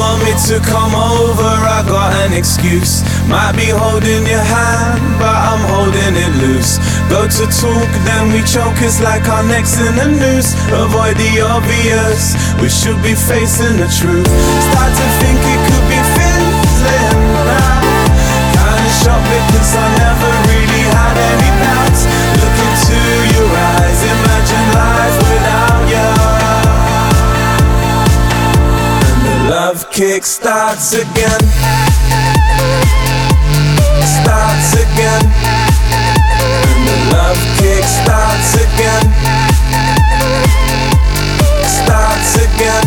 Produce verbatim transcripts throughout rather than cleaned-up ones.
want me to come over, I got an excuse. Might be holding your hand, but I'm holding it loose. Go to talk, then we choke, it's like our neck's in the noose. Avoid the obvious, we should be facing the truth. Start to think it could be fizzling now. Kinda shocked because I never really had any doubts. Look into your eyes, imagine life without you. And the love kick starts again. Starts again. And the love kick starts again. Starts again.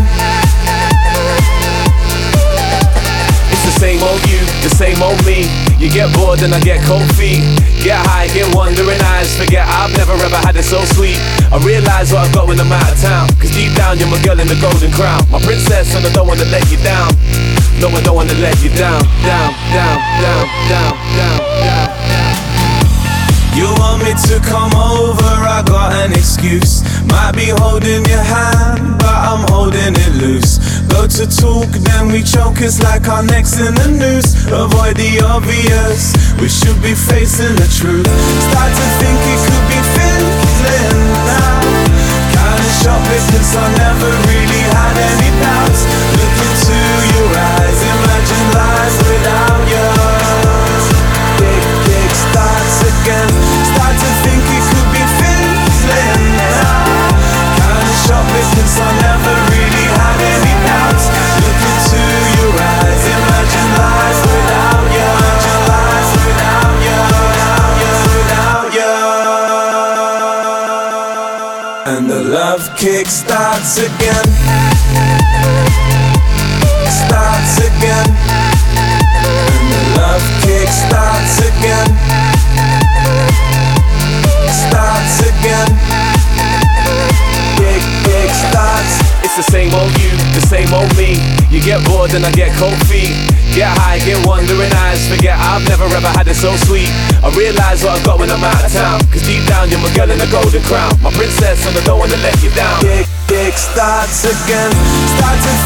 It's the same old you, the same old me. You get bored and I get cold feet. Get high, get wandering eyes. Forget I've never ever had it so sweet. I realise what I've got when I'm out of town, cause deep down you're my girl in the golden crown. My princess and I don't wanna let you down. No, I don't wanna let you down. Down, down, down, down, down, down, down. You want me to come over, I got an excuse. Might be holding your hand, but I'm holding it loose. Go to talk, then we choke, it's like our neck's in the noose. Avoid the obvious, we should be facing the truth. Start to think it could be fizzling now. Kinda shocked because I never really had any doubts. Look into your eyes, imagine life without you. Kick, kick starts again. Start to think it could be fizzling now. Kinda shocked because I never really had any doubts. Look into your eyes, imagine life without you. Imagine life without you, without you, without you. And the love kick starts again. Starts again. And the love kick starts again. Starts again. Kick, kick starts. It's the same old you, the same old me. You get bored and I get cold feet. Get high, get wandering eyes. Forget I've never ever had it so sweet. I realise what I've got when I'm out of town, cause deep down you're my girl in the golden crown. My princess and I don't wanna let you down. Kick, kick starts again. Start to